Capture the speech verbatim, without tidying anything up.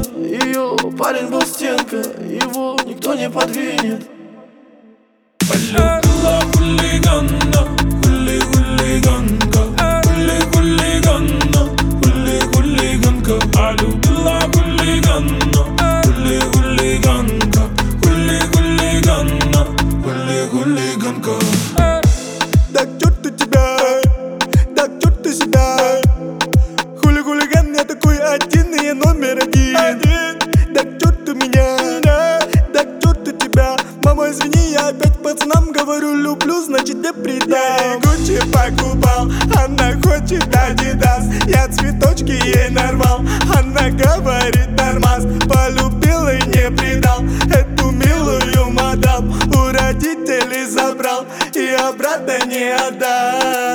ее парень был стенка, его никто не подвинет. Полюбила хулигана, хули хулиганка, хули хулиганна, хули хулиганка. Полюбила хулигана, хули хулиганка, хули хулиганна, хули хулиганка. Да к черту тебя, да к черту себя. Хули хулиган, я такой один, и я номер один. Да к черту меня, да к черту тебя. Мама, извини, я опять пацанам говорю люблю, значит не предам. Я Гуччи покупал, она хочет Адидас. Я цветочки ей нарвал, она говорит нормас. Полюбил и не предал эту милую мадам. У родителей забрал и обратно не отдам.